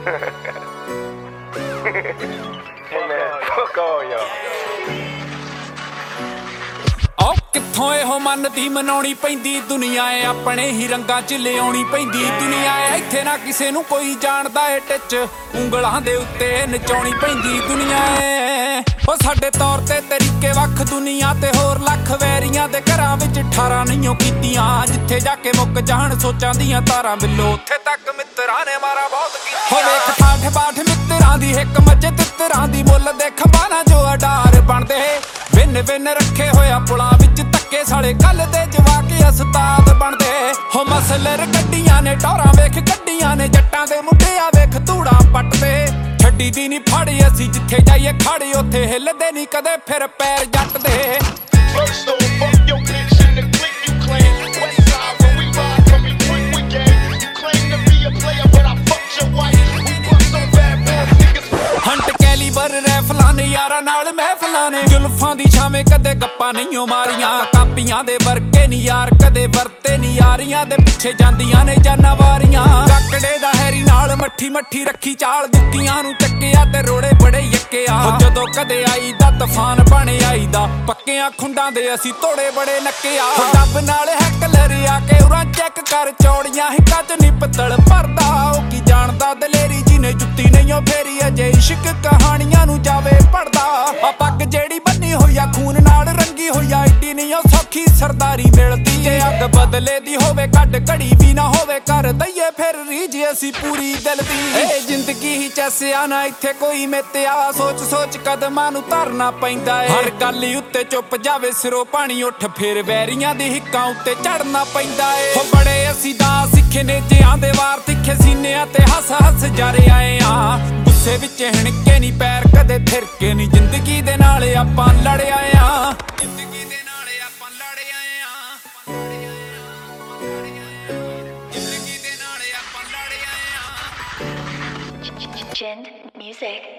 Fuck all y'all. ਕਿੱਥੋਂ ਇਹੋ ਮਨ ਦੀ ਮਨਾਉਣੀ ਪੈਂਦੀ ਦੁਨੀਆ ਏ ਆਪਣੇ ਹੀ ਰੰਗਾਂ 'ਚ ਲਿਆਉਣੀ ਪੈਂਦੀ ਦੁਨੀਆ ਏ ਇੱਥੇ ਨਾ ਕਿਸੇ ਨੂੰ ਕੋਈ ਜਾਣਦਾ ਏ ਟਿੱਚ ਉਂਗਲਾਂ ਦੇ ਉੱਤੇ ਨਚਾਉਣੀ ਪੈਂਦੀ ਦੁਨੀਆ ਏ ਉਹ ਸਾਡੇ ਤੌਰ ਤੇ ਤਰੀਕੇ ਵੱਖ ਦੁਨੀਆ ਤੇ ਹੋਰ ਲੱਖ ਵੈਰੀਆਂ ਦੇ ਘਰਾਂ ਵਿੱਚ 18 ਨਹੀਂਓ ਕੀਤੀਆਂ ਜਿੱਥੇ ਜਾ ਕੇ ਮੁੱਕ ਜਾਣ ਸੋਚਾਂ ਦੀਆਂ ਤਾਰਾਂ ਬਿੱਲੋ ਉੱਥੇ ਤੱਕ ਮਿੱਤਰਾਂ ਨੇ ਮਾਰਾ ਬਹੁਤ ਕੀਤਾ ਹੋ ਵੇਖ ਠਾਠ ਬਾਠ ਮਿੱਤਰਾਂ ਦੀ ਹਿੱਕ ਮੱਝੇ ਤਿੱਤਰਾਂ ਦੀ ਮੁੱਲ ਦੇ ਖੰਭਾਂ ਜੋ ਅਡਾਰ ਬਣਦੇ ਵਿੰਨ ਵਿੰਨ ਰੱਖੇ ਹੋਇਆ ਪੁਲਾਂ ਵਿੱਚ ਧੱਕੇ ਸਾਲੇ ਕੱਲ ਦੇ ਜਵਾਕ ਉਸਤਾਦ ਬਣਦੇ ਹੋ ਮਸਲਰ ਗੱਡੀਆਂ ਨੇ ਟੌਰਾਂ ਵੇਖ ਗੱਡੀਆਂ ਨੇ ਜੱਟਾਂ ਦੇ ਮੁੰਡਿਆਂ ਵੇਖ ਧੂੜਾ ਪੱਟਦੇ ਛੱਡੀ ਦੀ ਨੀ ਫੜੀ ਅਸੀਂ ਜਿੱਥੇ ਜਾਈਏ ਖੜੇ ਉੱਥੇ ਹਿੱਲਦੇ ਨਹੀਂ ਕਦੇ ਫਿਰ ਪੈਰ ਜੱਟ ਦੇ ਰੈਫਲਾਂ ਨੇ ਯਾਰਾਂ ਨਾਲ ਮਹਿਫਲਾਂ ਨੇ ਜ਼ੁਲਫਾਂ ਦੀ ਛਾਵੇਂ ਕਦੇ ਗੱਪਾਂ ਨਹੀਂ ਮਾਰੀਆਂ ਕਾਪੀਆਂ ਦੇ ਵਰਕੇ ਨੀ ਯਾਰ ਕਦੇ ਵਰਤੇ ਨੀ ਯਾਰੀਆਂ ਦੇ ਪਿੱਛੇ ਜਾਂਦੀਆਂ ਨੇ ਜਾਨਵਾਰੀਆਂ ਕੱਕੜੇ ਦਾ ਹੈਰੀ ਨਾਲ ਮੱਠੀ ਮੱਠੀ ਰੱਖੀ ਚਾਲ ਦੁੱਕੀਆਂ ਨੂੰ ਚੱਕਿਆ ਤੇ ਰੋੜੇ ਬੜੇ ਯੱਕਿਆ ਜਦੋਂ ਕਦੇ ਆਈ ਦਾ ਤੂਫਾਨ ਬਣ ਆਈਦਾ ਪੱਕਿਆਂ ਖੁੰਡਾਂ ਦੇ ਅਸੀਂ ਤੋੜੇ ਬੜੇ ਨੱਕਿਆ ਡੱਬ ਨਾਲ ਹੈਕਲਰ ਆ ਕੇ ਉਰਾਂ ਚੈੱਕ ਕਰ ਚੌੜੀਆਂ ਹਿੱਕਾਂ 'ਚ ਨੀ ਪਿੱਤਲ ਭਰਦਾ ਉਹ ਕੀ ਜਾਣਦਾ ਦਲੇਰੀ ਜੀ ਨੇ ਜੁੱਤੀ ਨਹੀਂ ਉਹ ਫੇਰੀ ਅਜੇ ਇਸ਼ਕ ਕਹਾਣੀਆਂ ਨੂੰ ਜਾਵੇ ਪੜਦਾ ਆ ਪੱਗ ਜਿਹੜੀ ਬੰਨੀ ਹੋਈ ਆ ਖੂਨ ਨਾਲ ਰੰਗੀ ਹੋਈ ਆ ਏਡੀ ਨਹੀਂ ਉਹ ਸੌਖੀ ਸਰਦਾਰੀ ਮਿਲਦੀ ਜੇ ਅੱਗ ਬਦਲੇ ਦੀ ਹੋਵੇ ਕੱਢ ਘੜੀ ਵੀ ਨਾ ਹੋਵੇ ਕਰ ਦਈਏ ਫਿਰ ਰੀਝ ਅਸੀਂ ਪੂਰੀ ਦਿਲ ਦੀ ਇਹ ਜ਼ਿੰਦਗੀ ਹੀ ਚੈਸਿਆ ਨਾ ਇੱਥੇ ਕੋਈ ਮਿੱਤਿਆ ਸੋਚ ਸੋਚ ਕਦਮਾਂ ਨੂੰ ਧਰਨਾ ਪੈਂਦਾ ਏ ਹਰ ਗੱਲ ਉੱਤੇ ਚੁੱਪ ਜਾਵੇ ਸਿਰੋਂ ਪਾਣੀ ਉੱਠ ਫਿਰ ਵੈਰੀਆਂ ਦੀ ਹਿੱਕਾਂ ਉੱਤੇ ਚੜਨਾ ਪੈਂਦਾ ਏ ਹੋ ਬੜੇ ਅਸੀਂ ਦਾ ਸਿੱਖੇ ਨੇ ਜਿਆਂ ਦੇ ਵਾਰ ਤਿੱਖੇ ਸੀਨਿਆਂ ਤੇ ਹੱਸ ਹੱਸ ਜਰੇ ਆਏ ਆ ਗੁੱਸੇ ਵਿੱਚ ਹਣਕੇ ਨਹੀਂ ਪੈਰ ਕਦੇ ਫਿਰਕੇ ਨਹੀਂ ਜ਼ਿੰਦਗੀ ਦੇ ਨਾਲ ਆਪਾਂ ਲੜ ਆਏ ਆ ਜ਼ਿੰਦਗੀ ਦੇ ਨਾਲ ਆਪਾਂ ਲੜ ਆਏ ਆ ਜ਼ਿੰਦਗੀ ਦੇ ਨਾਲ ਆਪਾਂ ਲੜ ਆਏ ਆ Gen Music.